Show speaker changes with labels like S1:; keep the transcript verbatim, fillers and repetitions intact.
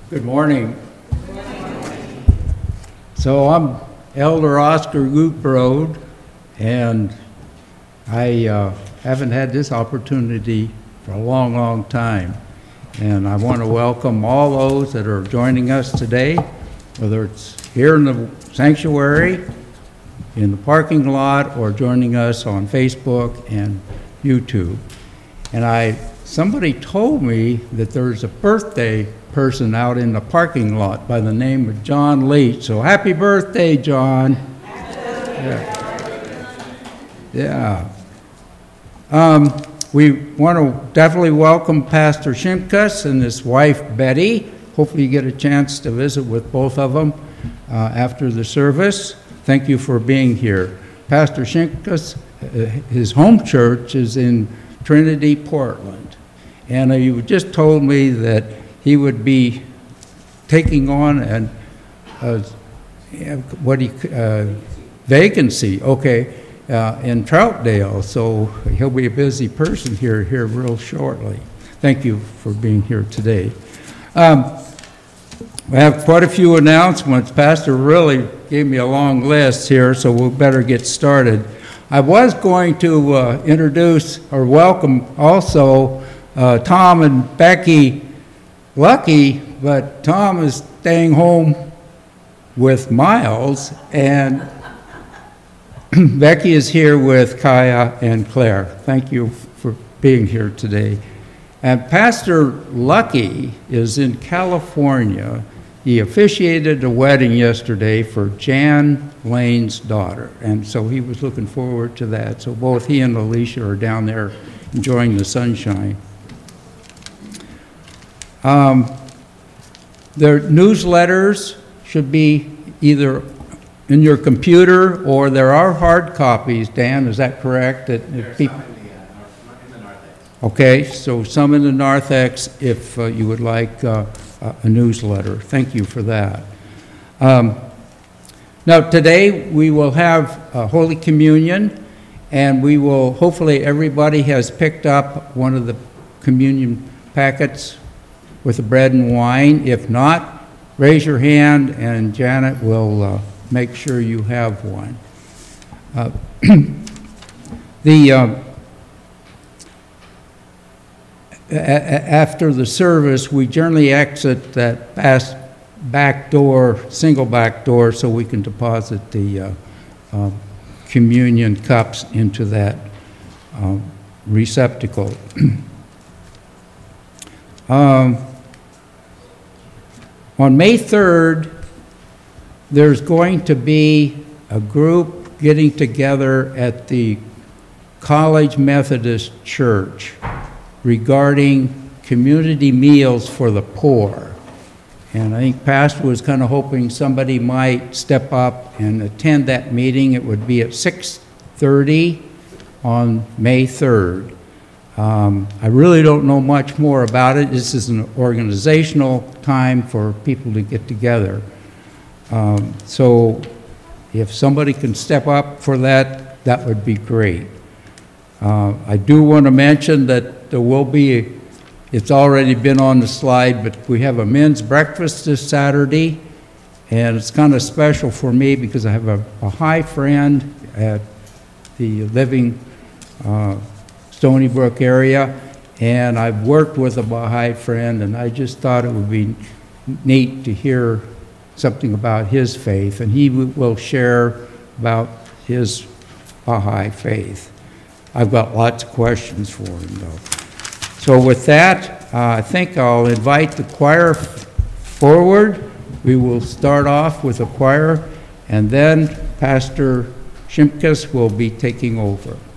S1: Good morning. So I'm Elder Oscar Gutbrod, and I uh, haven't had this opportunity for a long, long time. And I want to welcome all those that are joining us today, whether it's here in the sanctuary, in the parking lot, or joining us on Facebook and YouTube. And I, somebody told me that there's a birthday person out in the parking lot by the name of John Leach. So happy birthday, John. Yeah. Yeah. Um, we want to definitely welcome Pastor Shimkus and his wife, Betty. Hopefully you get a chance to visit with both of them uh, after the service. Thank you for being here. Pastor Shimkus, uh, his home church is in Trinity, Portland. And uh, you just told me that he would be taking on an uh, what he uh, vacancy, okay, uh, in Troutdale. So he'll be a busy person here here real shortly. Thank you for being here today. Um, we have quite a few announcements. Pastor really gave me a long list here, so we'll better get started. I was going to uh, introduce or welcome also uh, Tom and Becky Lucky, but Tom is staying home with Miles, and Becky is here with Kaya and Claire. Thank you for being here today. And Pastor Lucky is in California. He officiated a wedding yesterday for Jan Lane's daughter, and so he was looking forward to that. So both he and Alicia are down there enjoying the sunshine. Um, their newsletters should be either in your computer or there are hard copies. Dan, is that correct? That
S2: There's
S1: people,
S2: some in the, uh, in the narthex.
S1: Okay, so some in the narthex if uh, you would like uh, a newsletter. Thank you for that. Um, now today we will have uh, Holy Communion, and we will, hopefully everybody has picked up one of the communion packets with the bread and wine. If not, raise your hand and Janet will uh, make sure you have one. Uh, the uh, a- after the service, we generally exit that past back door, single back door, so we can deposit the uh, uh, communion cups into that uh, receptacle. um, On May third, there's going to be a group getting together at the College Methodist Church regarding community meals for the poor. And I think Pastor was kind of hoping somebody might step up and attend that meeting. It would be at six thirty on May third. Um, I really don't know much more about it. This is an organizational time for people to get together. Um, so if somebody can step up for that, that would be great. Uh, I do want to mention that there will be, it's already been on the slide, but we have a men's breakfast this Saturday, and it's kind of special for me because I have a, a high friend at the Living uh, Stony Brook area, and I've worked with a Baha'i friend, and I just thought it would be neat to hear something about his faith, and he w- will share about his Baha'i faith. I've got lots of questions for him, though. So with that, uh, I think I'll invite the choir f- forward. We will start off with the choir, and then Pastor Shimkus will be taking over.